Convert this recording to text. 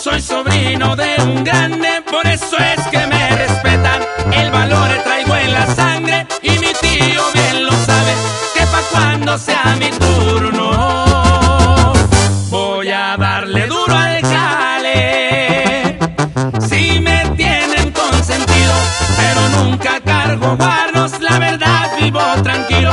soy sobrino de un grande, por eso es que me respetan. El valor traigo en la sangre y mi tío bien lo sabe, que pa' cuando sea mi turno voy a darle duro al jale. Si me tienen consentido, pero nunca cargo guardos, la verdad vivo tranquilo.